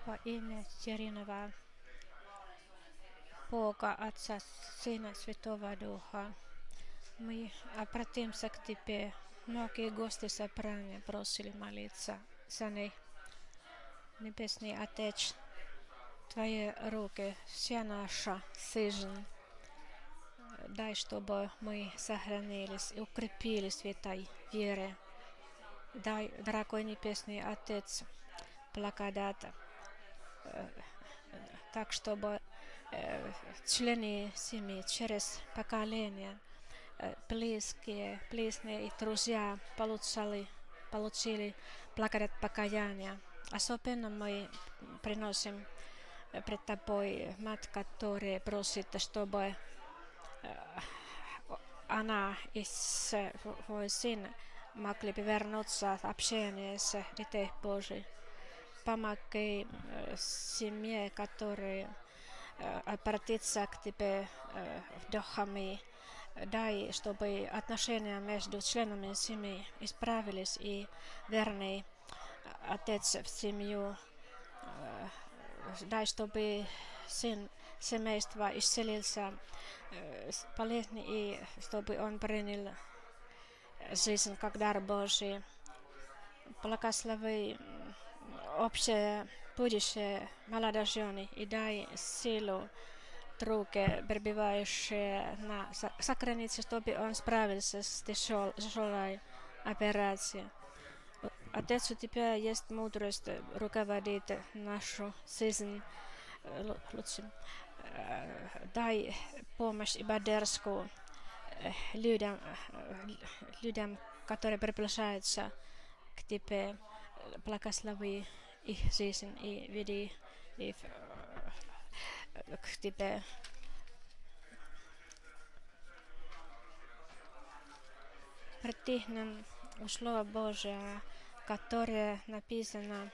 Во имя Теринова, Бога, Отца, Сына, Святого Духа, мы обратимся к Тебе. Многие гости собрания просили молиться за них. Небесный Отец, в Твои руки вся наша жизнь. Дай, чтобы мы сохранились и укрепились в этой вере. Дай, дорогой Небесный Отец, благодать, так, чтобы члены семьи через поколения, близкие и друзья получили благодать покаяния. Особенно мы приносим пред Тобой мать, которая просит, чтобы она и свой сын могли бы вернуться в общение с Детей Божией. Помоги семье, которая обратится к Тебе вдохами. Дай, чтобы отношения между членами семьи исправились, и верный отец в семью. Дай, чтобы сын семейства исцелился полезный, и чтобы он принял жизнь как дар Божий. Благослови общее будущее молодожены и дай силу друге, пребывающей за границей, чтобы он справился с тяжелой операцией. Отец, у Тебя есть мудрость руководить нашу жизнь лучше. Дай помощь и поддержку людям, которые приближаются к Тебе. Благослови их жизнь и веди их к Тебе. Притихнем у Слова Божия, которое написано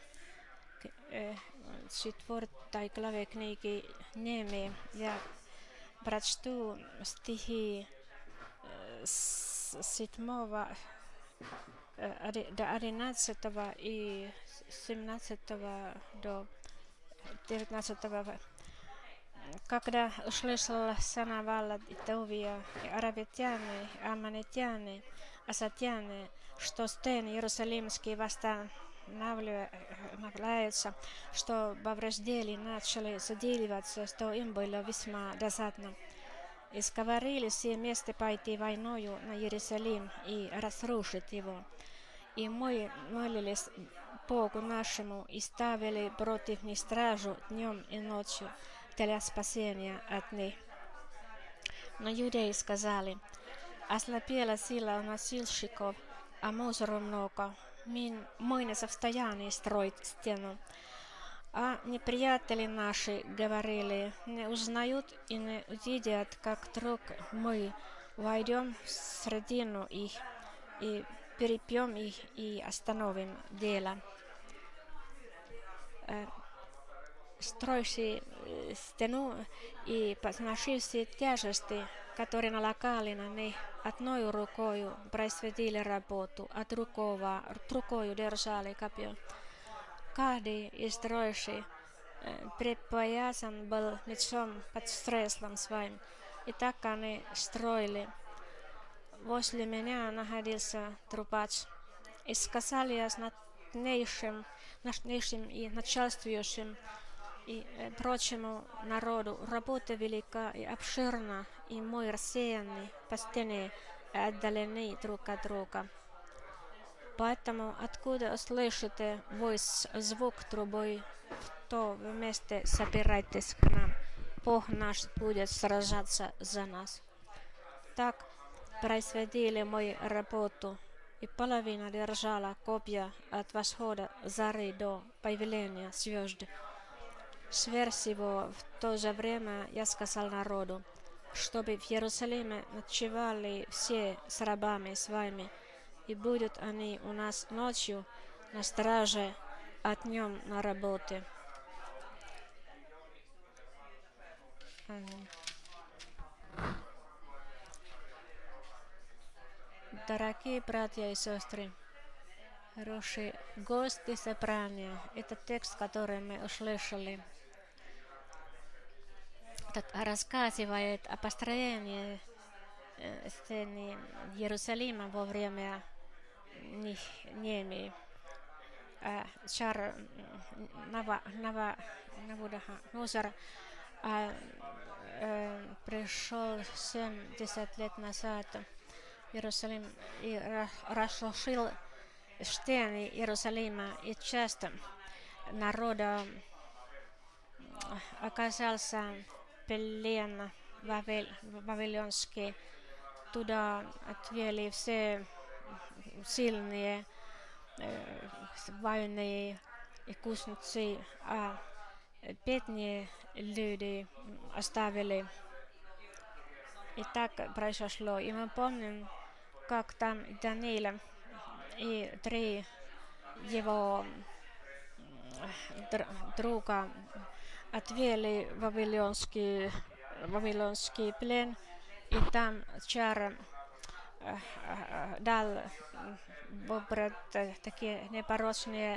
в 4 главе книги Неемии. Я прочту стихи с 7 до 11 и 17 до 19. Когда услышал Санавалат и Товия, и аравитяне, и аммонитяне, асатяне, что стен Иерусалимский восстанавливается, что повреждения начали заделиваться, что им было весьма досадно. И сговорили все вместе пойти войною на Иерусалим и разрушить его. И мы молились Богу нашему и ставили против них стражу днем и ночью для спасения от них. Но юдеи сказали: ослабела сила у носильщиков, а мусору много. Мы не в состоянии строить стену. А неприятели наши говорили: не узнают и не увидят, как вдруг мы войдем в средину их и перебьем их и остановим дело. Стройши стену и подноши все тяжести, которые налагали на них, одной рукою производили работу, а другою держали копье. Каждый из строящих предпоясан был мечом под стреслом своим, и так они строили. Возле меня находился трубач, и сказали я над нижним и начальствующим и прочему народу: работа велика и обширна, и мы рассеяны по стене и отдалены друг от друга. Поэтому, откуда услышите вы звук трубы, то вместе собирайтесь к нам. Бог наш будет сражаться за нас. Так производили мы работу, и половина держала копья от восхода зари до появления звезд. Сверх всего, в то же время я сказал народу, чтобы в Иерусалиме ночевали все с рабами своими, и будут они у нас ночью на страже, а днем на работе. Дорогие братья и сестры, Хороший гости собрания. Это текст, который мы услышали. Этот рассказывает о построении сцены Иерусалима во время Неемии. Царь Навуходоносор пришел 70 лет назад в Иерусалим и разрушил стены Иерусалима, и часть народа оказался плен вавилонский. Туда отвели все сильные воины и кузнецы, а бедные люди оставили. И так произошло. И мы помним, как там Даниил и 3 его друга отвели вавилонский плен, и там царь дал выбрать такие непорочные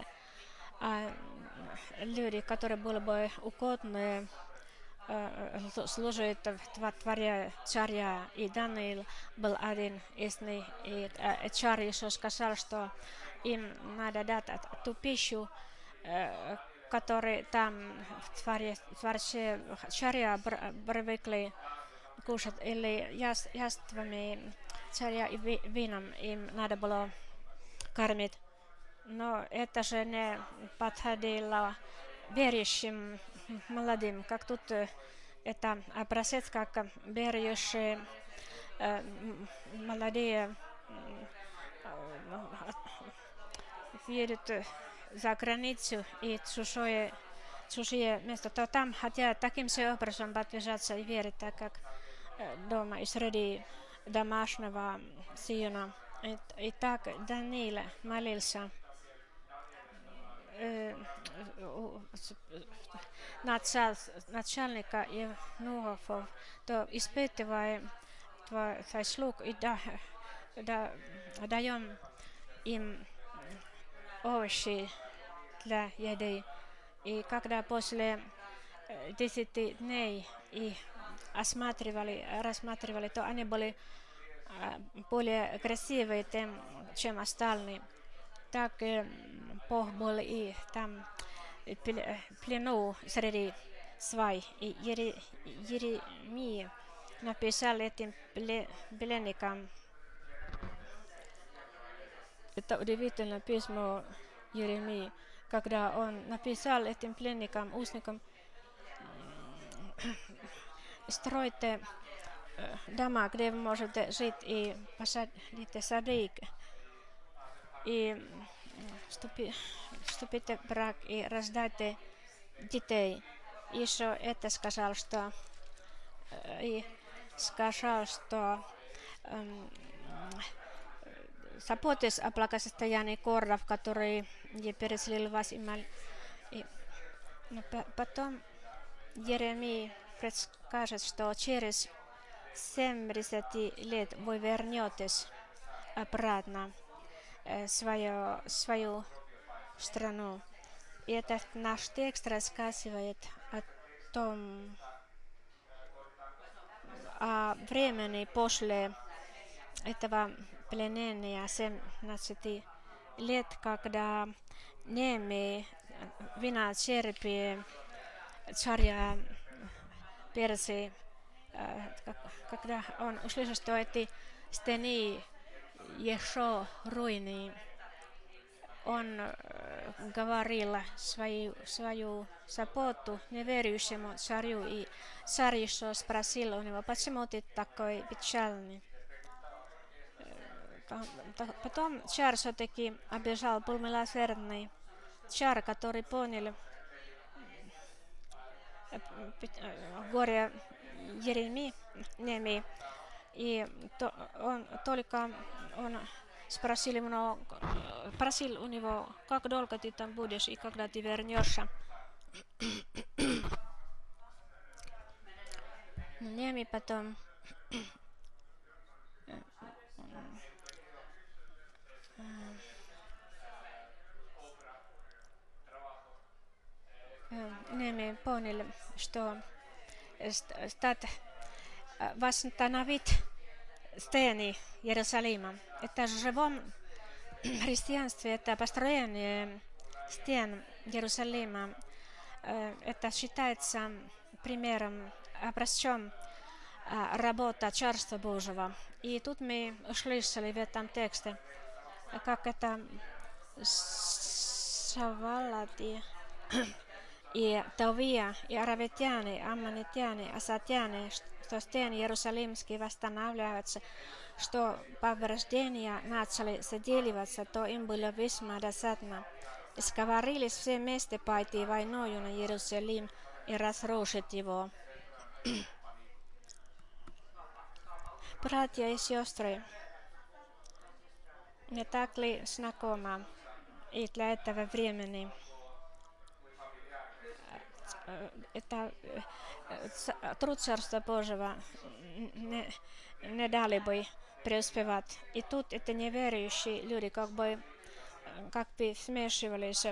люди, которые были бы угодны служить в дворе царя. И Даниил был один из них. И царь Иисус сказал, что им надо дать ту пищу, которую там в дворце царя привыкли кушать, или яствами царя и вином им надо было кормить. Но это же не подходило верующим молодым, как тут это образец, как верующие молодые едут за границу и чужие места, то там хотят таким же образом подвижаться и верить, так как дома и среди домашнего сына. И так Даниил молился начальника евнухов, то испытывая твой слуг и даем им овощи для еды. И когда после 10 дней и рассматривали, то они были более красивые, чем остальные. Так Бог был и там плену среди свай. И Еремия написал этим пленникам. Это удивительное письмо Еремии, когда он написал этим пленникам, узникам: стройте дома, где вы можете жить, и посадите сады, и вступите в брак и рождайте детей. Еще это сказал, что заботьтесь о благосостоянии городов, которые я переселил вас. Потом Еремия предскажет, что через 70 лет вы вернетесь обратно в свою страну. И этот наш текст рассказывает о времени после этого пленения 17 лет, когда Неемия виночерпи царя Персии, когда он услышал, что эти стены еще руины, он говорил свою заботу неверующему царю, и царь еще спросил у него: почему ты такой печальный? Потом царь все-таки обижал, был милосердный царь, который понял горе Еремии, и он спросил у него, как долго ты там будешь и когда ты вернешься. Неемия потом Неми поняли, что стать восстановить стены Иерусалима. Это в живом христианстве, это построение стен Иерусалима. Это считается примером, образцом работа Царства Божьего. И тут мы услышали в этом тексте, как это Савалати и Товия, и аравитяне, аммонитяне, асатяне, что стены Иерусалимские восстанавливаются, что повреждения начали заделиваться, то им было весьма досадно. И сговорились все вместе пойти войною на Иерусалим и разрушить его. Братья и сестры, не так ли знакомо и для этого времени? Это труд Царства Божьего не дали бы преуспевать. И тут это неверующие люди как бы смешивались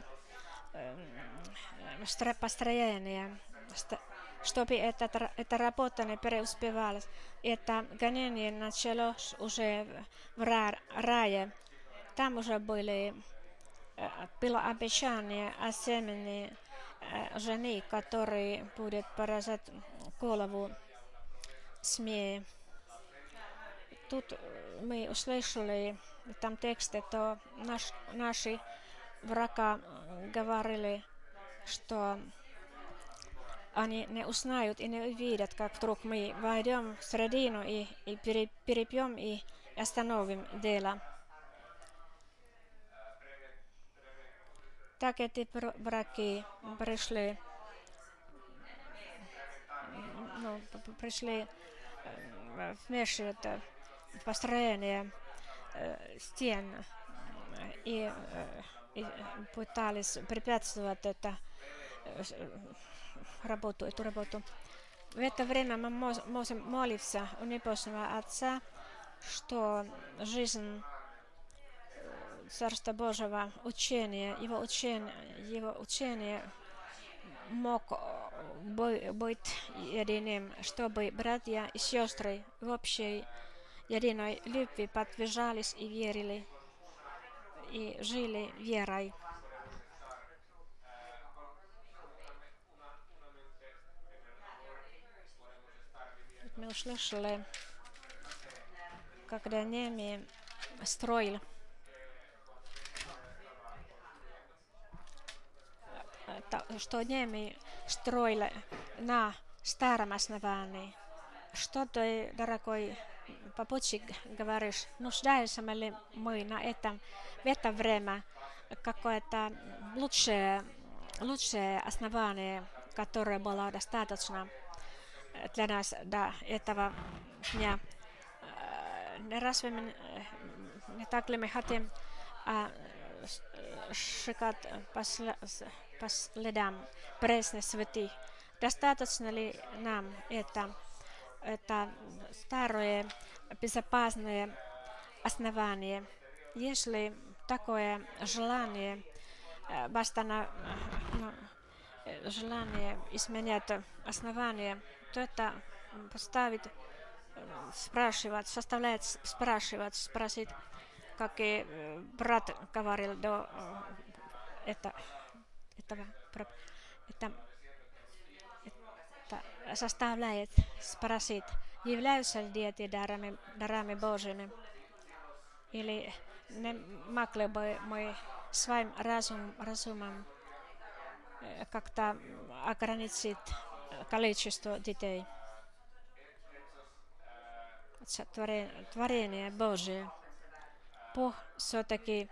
построения, чтобы эта работа не преуспевалась. Это гонение началось уже в рае. Там уже было обещание о семени жены, который будет поражать голову змеи. Тут мы услышали в этом тексте, то наши врага говорили, что они не узнают и не увидят, как вдруг мы войдем в середину и перебьем и остановим дело. Так эти враги пришли вмешивать в построение стен и пытались препятствовать эту работу. В это время мы можем молиться у Небесного Отца, что жизнь Царства Божьего, его учение мог быть единым, чтобы братья и сестры в общей единой любви подвижались и верили, и жили верой. Мы услышали, когда Неми строил на старом основании. Что ты, дорогой попутчик, говоришь, нуждаемся ли мы в это время какое-то лучшее основание, которое было достаточно для нас до этого дня? Разве не так ли мы хотим шагать по следам пресных святых? Достаточно ли нам это старое безопасное основание? Если такое желание изменять основание, то это спросить, как и брат говорил до этого. Это заставляет спросить, являются ли эти дарами Божьими, или не могли бы мы своим разумом как-то ограничить количество детей. Творение Божие. Бог все-таки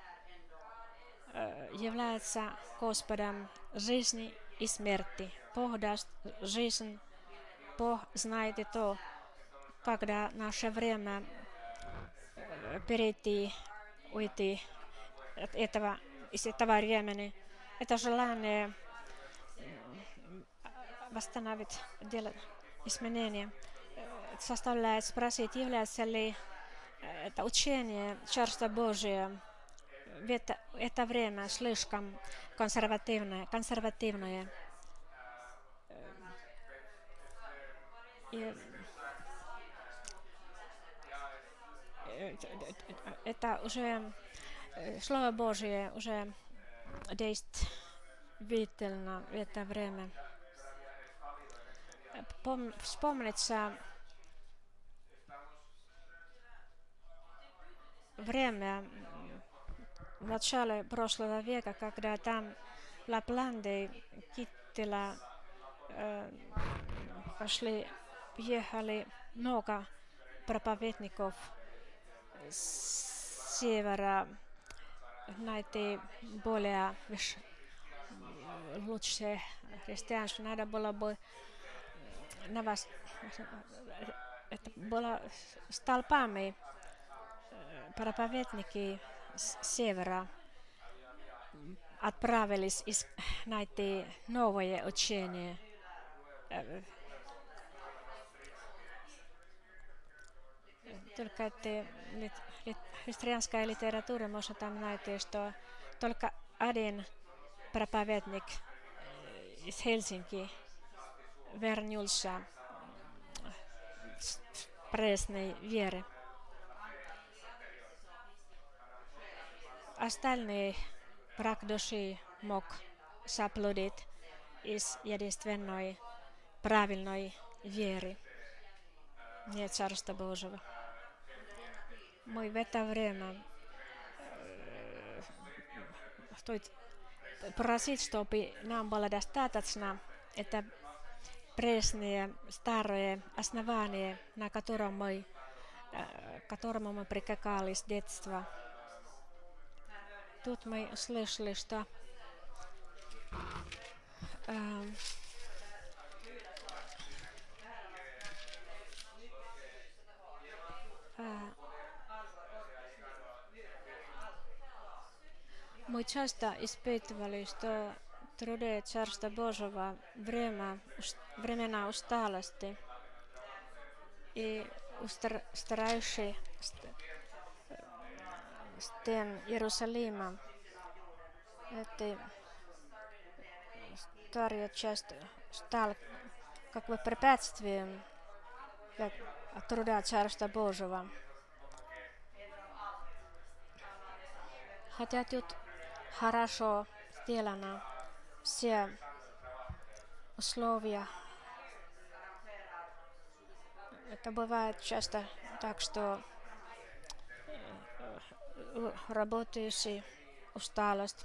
является Господом жизни и смерти. Бог даст жизнь. Бог знает и то, когда наше время уйти из этого времени. Это желание восстановить, делать изменения, заставляет спросить, является ли это учение Царства Божия в это время слишком консервативное. И это уже Слово Божье уже действительно в это время. Вспомнится время в начале прошлого века, когда там в Лапландии, Киттила, приехали много проповедников с севера, найти более лучшее христианство. Надо было бы это было столпами проповедники с севера отправились найти новое учение. Только это христианская литература может там найти, что только один проповедник из Хельсинки вернулся с пресной веры. Остальные враг души мог заблудить из единственной правильной веры, не Царства Божьего. Мы в это время стоит просить, чтобы нам было достаточно это пресное старое основание, на которому мы прикакали с детства. Тут мы услышали, что мы часто испытывали, что труды Царства Божьего времена усталости и устраивший стен Иерусалима. Эта старая часть стала как бы препятствием от труда Царства Божьего. Хотя тут хорошо сделано все условия. Это бывает часто так, что работающий усталость.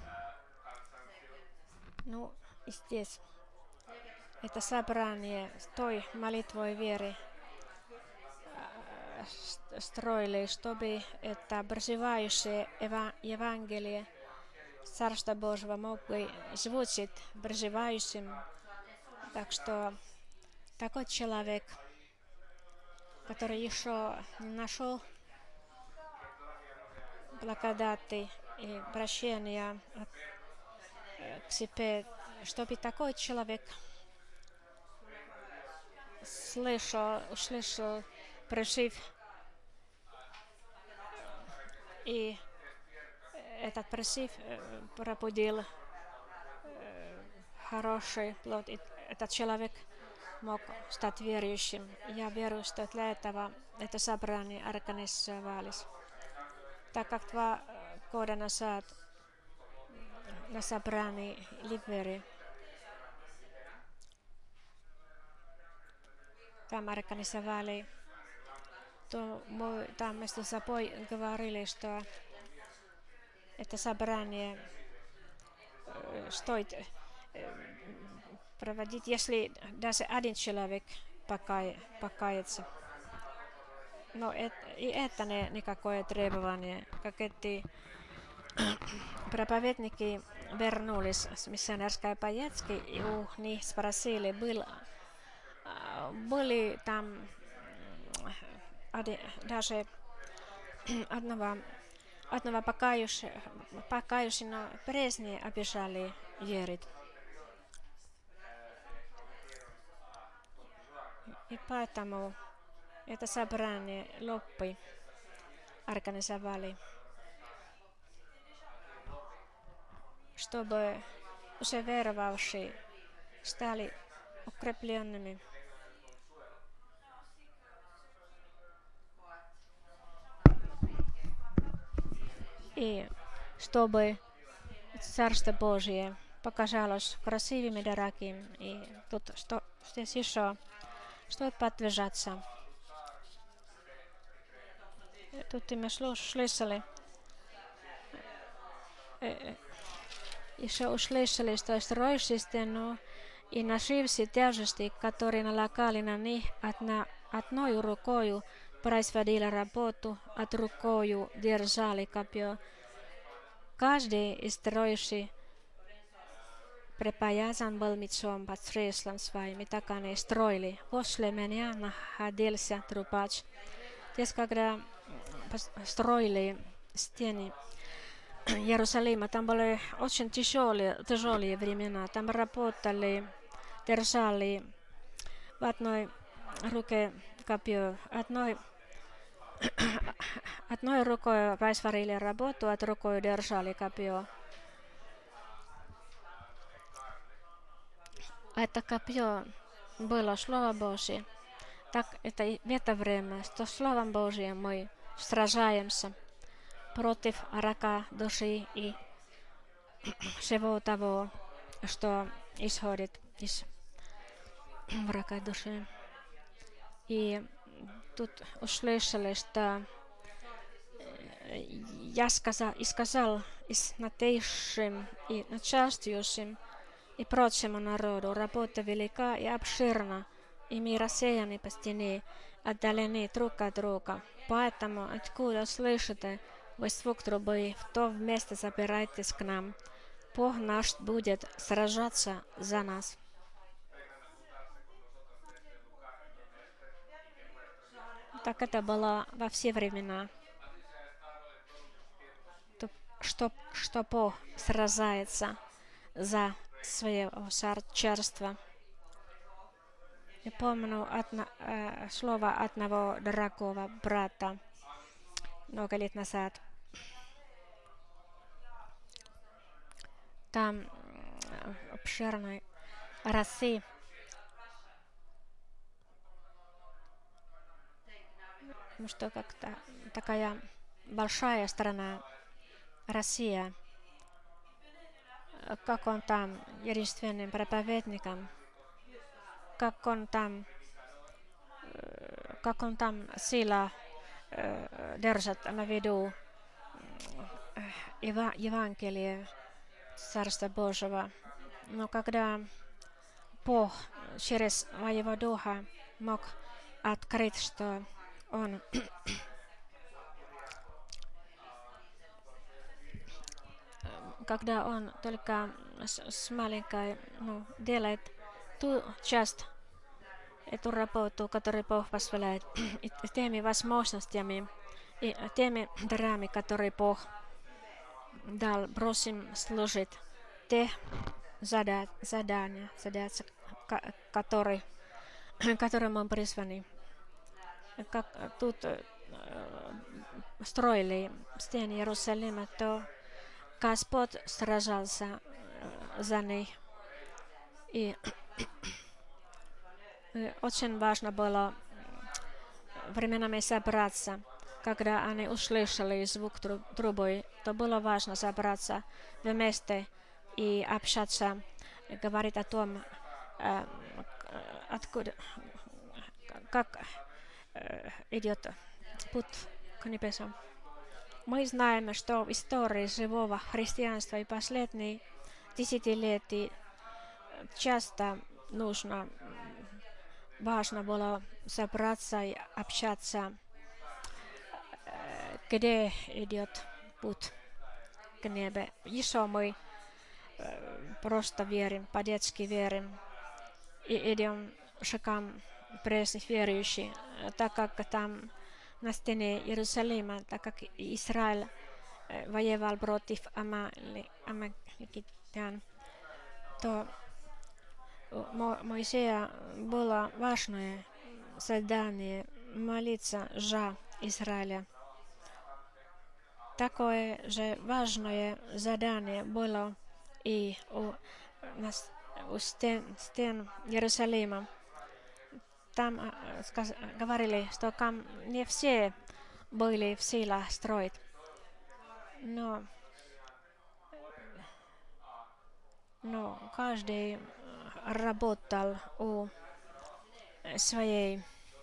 Ну, и здесь это собрание с той молитвой веры строили, чтобы это проживающее Евангелие Царства Божьего мог бы звучить проживающим. Так что такой человек, который еще не нашел благодати и прощения к себе, чтобы такой человек услышал, прожив, и этот прожив пробудил хороший плод, и этот человек мог стать верующим. Я верю, что для этого это собрание организовалось. Так как 2 года назад на собрании Ливери там организовали, то мы там между собой говорили, что это собрание стоит проводить, если даже один человек покается. Но и это не никакое требование, как эти проповедники вернулись с миссионерской поездки, и у них спросили, были там даже одного покающего пресни обещали верить. И поэтому это собрание лоппы организовали, чтобы уже веровавшие стали укрепленными. и чтобы Царство Божие показалось красивым и дорогим. И тут что здесь еще стоит подтверждаться. Тут мы слышали, еще услышали, что строящиеся, но и нашившие тяжести, которые налагали на них одной рукою производили работу, а рукою держали копье. Каждый из строящих припоясан был мечом под чреслом своим, и так они строили. После меня находился трубач. Здесь, когда строили стены Иерусалима, там были очень тяжелые времена. Там работали, держали в одной руке копье, одной рукой производили работу, а другой держали копье. Это копье было Слово Божие. Так это и в это время, что Словом Божьим мы сражаемся против врага души и всего того, что исходит из врага души. И тут услышали, что я сказал и святейшим, и начальствующим, и прочему народу, работа велика и обширна, и мы рассеяны по стене, отдалены друг от друга. Поэтому, откуда слышите вы звук трубы, в то место собирайтесь к нам. Бог наш будет сражаться за нас. Так это было во все времена. Что Бог сражается за своего царства. Я помню слово одного дорогого брата много лет назад. Там в обширной России что как-то такая большая страна Россия, как он там единственным проповедником, как он там сила держит на виду Евангелие Царства Божьего. Но когда Бог через своего Духа мог открыть, что Он когда Он только с маленькой делает ту часть, эту работу, которую Бог позволяет, и теми возможностями, и теми дарами, которые Бог дал, просим служить те задания, которые мы призваны. Как тут строили стены Иерусалима, то Господь сражался за них. И очень важно было временами собраться. Когда они услышали звук трубы, то было важно собраться вместе и общаться, говорить о том, откуда, как идет путь к небесам. Мы знаем, что в истории живого христианства и последние десятилетия часто важно было собраться и общаться, где идет путь к небу. Еще мы просто верим, по-детски верим и идем шагам прежних верующих, так как там на стене Иерусалима, так как Израиль воевал против амаликитян, то Моисея было важное задание молиться за Израиля. Такое же важное задание было и у стен Иерусалима. Там говорили, что не все были в силах строить. Но, но каждый работал у своей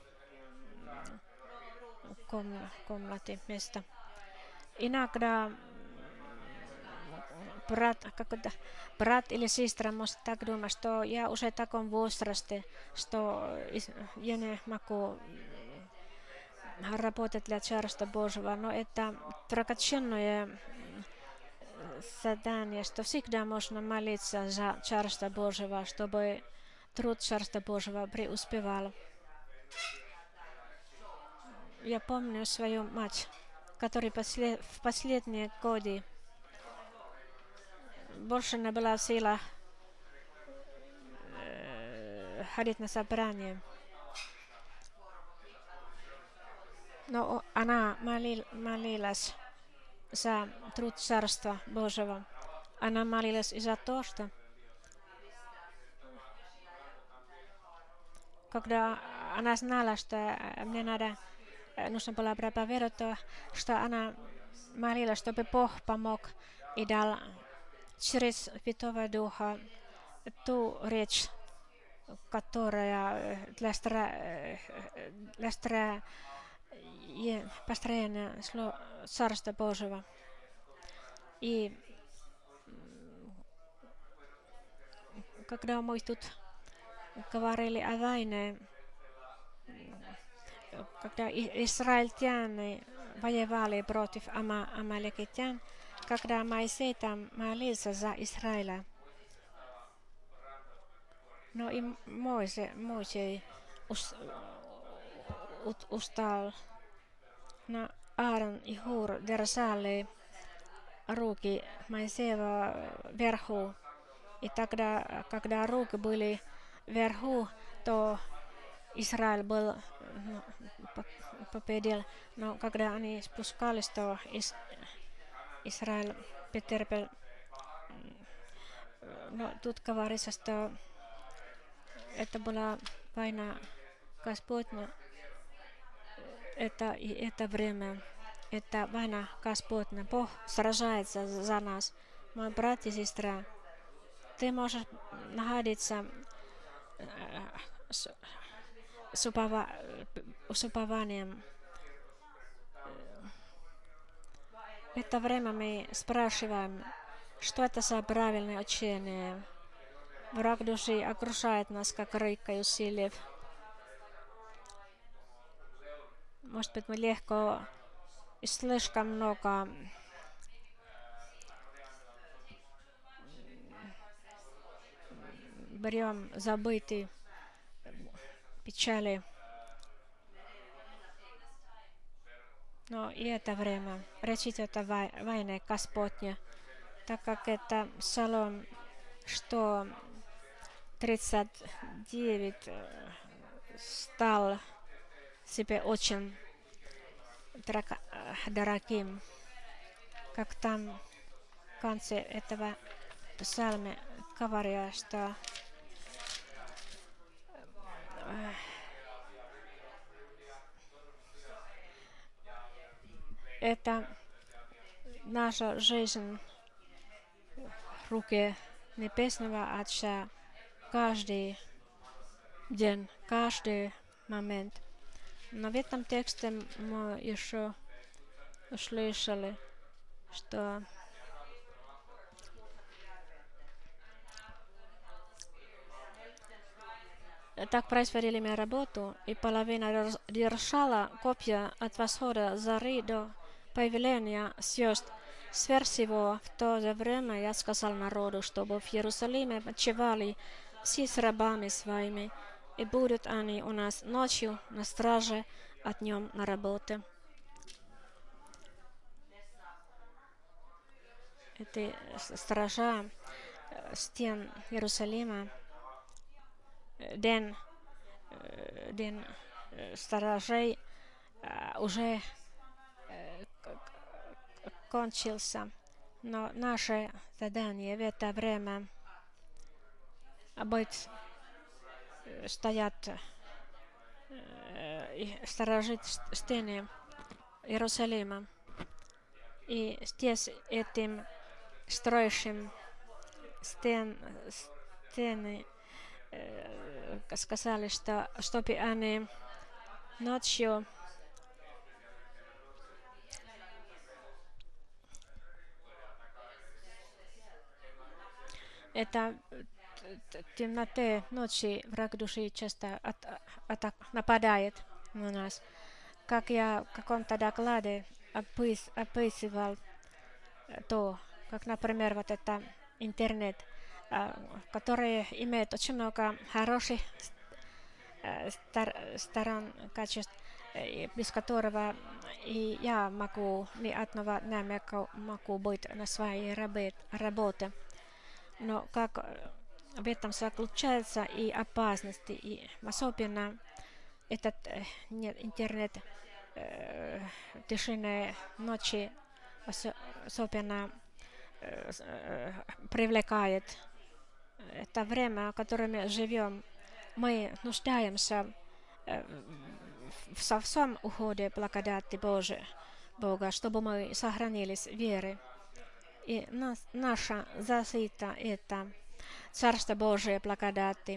комнаты места. Иногда брат или сестра может так думать, что я уже в таком возрасте, что я не могу работать для Царства Божьего, но это драгоценное задание, что всегда можно молиться за Царство Божьего, чтобы труд Царства Божьего преуспевал. Я помню свою мать, которая в последние годы больше не была в силах ходить на собрание. Но она молилась за труд Царства Божьего. Она молилась и за то, что когда она знала, что мне нужно было проповедовать, что она молилась, чтобы Бог помог и дал через Святого Духа ту речь, которая для построения Царства Божьего. И когда мы тут говорили о войне, когда израильтяне воевали против амаликитян, когда Моисей там молился за Израиля, но и Моисей устал, но Аарон и Хур держали руки Моисея вверху. И тогда, когда руки были вверху, то Израиль был победил. Но когда они спускались, то Израиль потерпел. Но тут говорится, что это была война Господня. Это время, это война Господня. Бог сражается за нас. Мой брат и сестра, ты можешь находиться с упованием. В это время мы спрашиваем, что это за правильное учение. Враг души окружает нас, как рыка усилив. Может быть, мы легко и слишком много берем забытые печали. Но и это время речь идет о войне Господне, так как это Псалом 139 стал себе очень дорогим, как там в конце этого псалма говоря, что это наша жизнь в руке Небесного Отца каждый день, каждый момент. Но в этом тексте мы еще услышали, что так производили мы работу, и половина держала копья от восхода зари до появления звезд. Сверх всего, в то же время я сказал народу, чтобы в Иерусалиме ночевали все с рабами своими, и будут они у нас ночью на страже, а днем на работе. Это стража стен Иерусалима, день сторожей уже кончился, но наше задание в это время быть стоять и сторожить стены Иерусалима. И здесь этим строящим стены сказали, что чтобы они ночью это темноте ночи враг души часто нападает на нас. Как я в каком-то докладе описывал то, как, например, вот это интернет, который имеет очень много хороших сторон, качеств, без которого и я могу ни одного намека могу быть на своей работе. Но как в этом заключается и опасности, и особенно этот нет, интернет тишины ночи особенно привлекает. Это время, в котором мы живем, мы нуждаемся в совсем уходе благодати Бога, чтобы мы сохранились в вере. И наша защита – это Царство Божие благодати.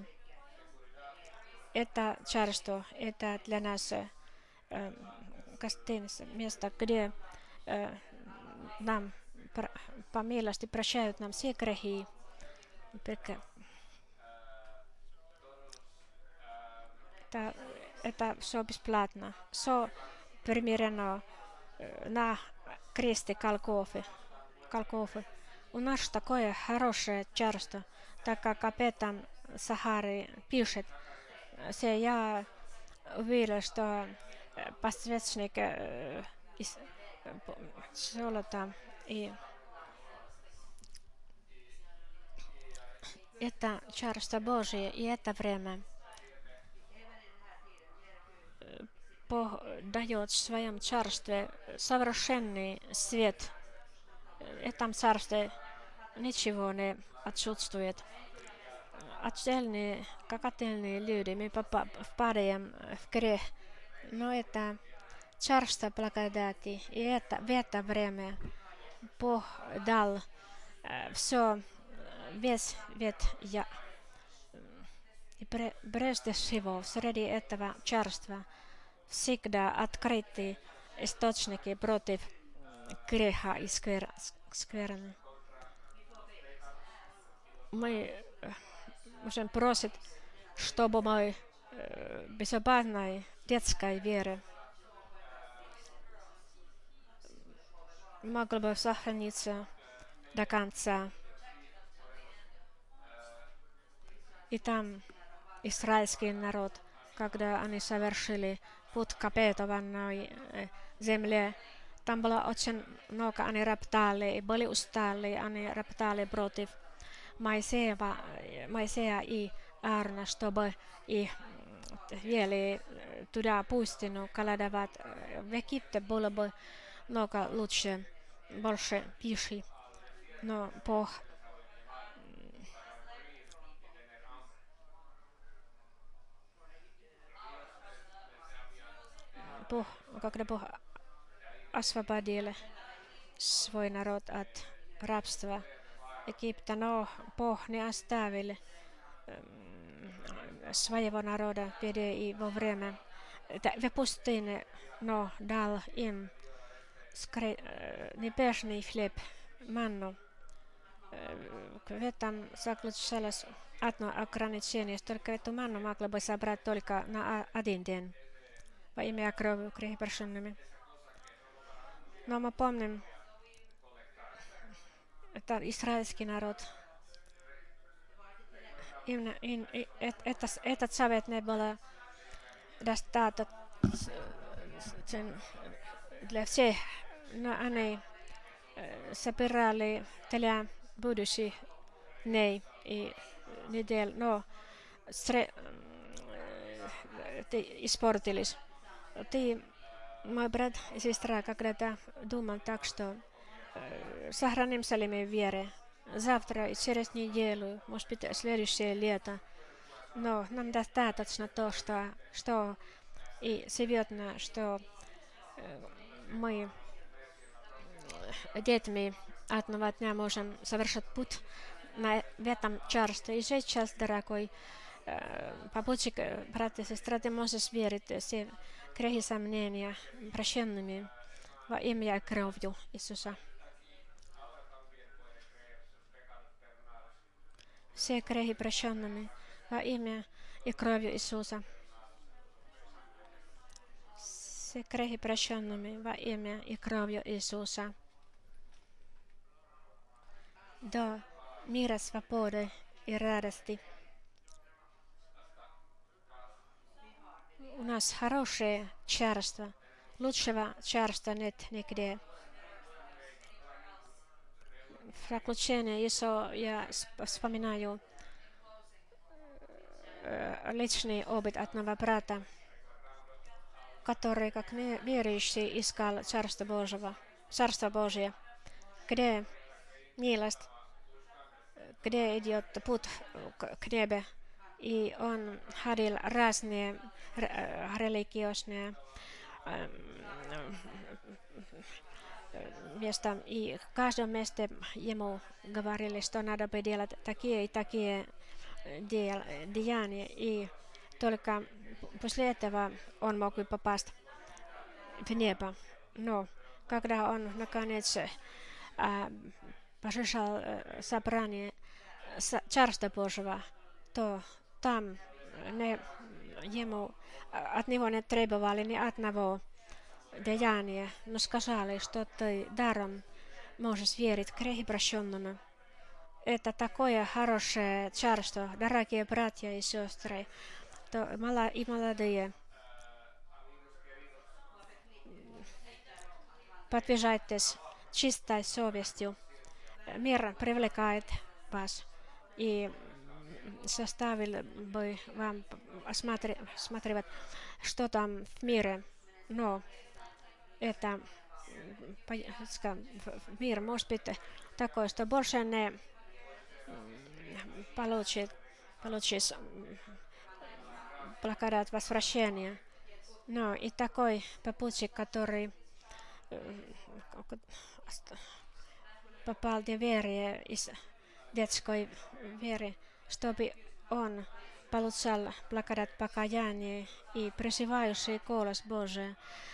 Это царство, это для нас место, где нам по милости прощают нам все грехи. Это все бесплатно. Все примерено на кресте Голгофы. У нас такое хорошее царство, так как об этом Сахари пишет. Я увидел, что посвященник из золота и это царство Божие и это время Бог дает в своем царстве совершенный свет. В этом царстве ничего не отсутствует. Как отдельные люди, мы впадаем в грех, но это царство благодати, и в это время Бог дал все, весь вид и прежде всего среди этого царства всегда открыты источники против греха и скверны. Мы можем просить, чтобы мы безопасной детской веры могли бы сохраниться до конца. И там израильский народ, когда они совершили путь к обетованной земле, там было очень много, они роптали, были устали, они роптали против Моисея и Аарона, чтобы их вели туда пустыню, когда давать в Египте было бы много лучше, больше пищи. Но когда Бог освободил свой народ от рабства Египта, но Бог не оставил своего народа и во время в пустыне, но дал им небесный хлеб, манну. В этом заключалось одно ограничение, только эту манну могла бы собрать только на один день во имя крови грехопрошенными. Но мы помним, это израильский народ. Этот совет не был достаточен для всех, но они собирали для будущих дней и недель, но испортились. Ты, мой брат и сестра, когда-то думал так, что сохранимся ли мы в вере завтра и через неделю, может быть, следующее лето. Но нам достаточно то, что и сегодня, что мы детьми, вот не можем совершить путь в этом царстве. И сейчас, дорогой попутчик, брат и сестра, ты можешь верить все грехи сомнения прощенными во имя и кровью Иисуса. Все грехи прощенными во имя и кровью Иисуса. Все грехи прощенными во имя и кровью Иисуса. До мира, свободы и радости. У нас хорошее царство. Лучшего царства нет нигде. В заключение еще я вспоминаю личный опыт одного брата, который, как верующий, искал Царство Божие, где милость, где идет путь к небу. И он ходил разные религиозные места. И в каждом месте ему говорили, что надо бы делать такие и такие деяния. И только после этого он мог бы попасть в небо. Но когда он наконец послушал собрание Царства Божьего, то там от него не требовали ни одного деяния, но сказали, что ты даром можешь верить грехи прощенными. Это такое хорошее царство, дорогие братья и сестры, и молодые. Подвижайтесь чистой совестью. Мир привлекает вас и заставил бы вам смотреть, что там в мире. Но это мир может быть такой, что больше не получит благодать возвращения. Но и такой попутчик, который попал в неверие из детской веры, чтобы он получал благодать покаяния и призывающий голос Божий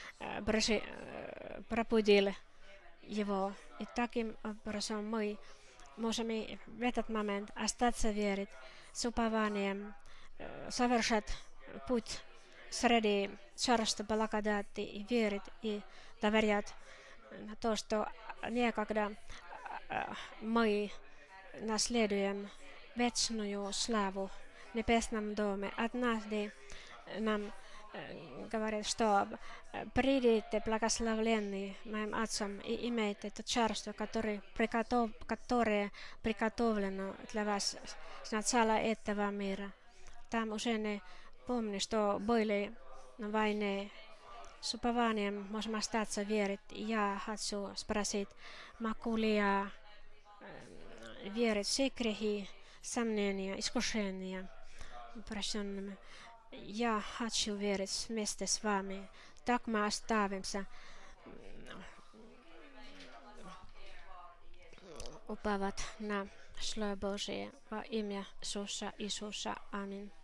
пробудил его. И таким образом мы можем в этот момент остаться верить с упованием, совершать путь среди царства благодати и верить и доверять на то, что некогда мы наследуем вечную славу в небесном доме. Однажды нам говорят, что придите благословленные моим Отцом и имейте это царство, которое приготовлено для вас с начала этого мира. Там уже не помню, что были на войне. С упованием можем остаться верить. Я хочу спросить, могу ли я верить все грехи, сомнения, искушения прощенными? Я хочу верить вместе с вами. Так мы оставимся, уповать на Слово Божие во имя Иисуса. Аминь.